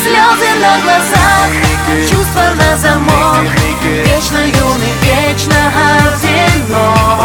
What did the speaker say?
слезы на глазах, чувства на замок. Вечно юный, вечно одинок.